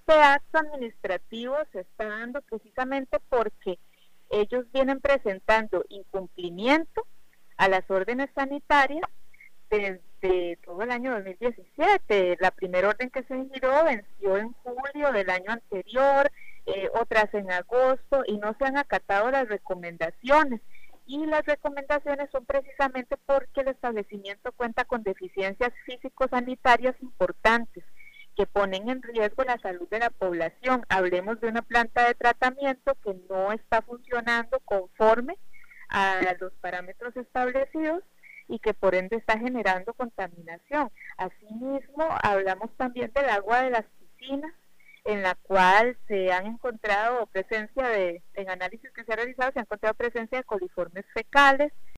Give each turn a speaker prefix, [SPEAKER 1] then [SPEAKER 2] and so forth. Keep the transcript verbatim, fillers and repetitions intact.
[SPEAKER 1] este acto administrativo se está dando precisamente porque ellos vienen presentando incumplimiento a las órdenes sanitarias desde todo el año dos mil diecisiete. La primera orden que se giró venció en julio del año anterior, eh, otras en agosto, y no se han acatado las recomendaciones. Y las recomendaciones son precisamente porque el establecimiento cuenta con deficiencias físico-sanitarias importantes que ponen en riesgo la salud de la población. Hablemos de una planta de tratamiento que no está funcionando conforme a los parámetros establecidos y que por ende está generando contaminación. Asimismo, hablamos también del agua de las piscinas, en la cual se han encontrado presencia de, en análisis que se ha realizado, se ha encontrado presencia de coliformes fecales,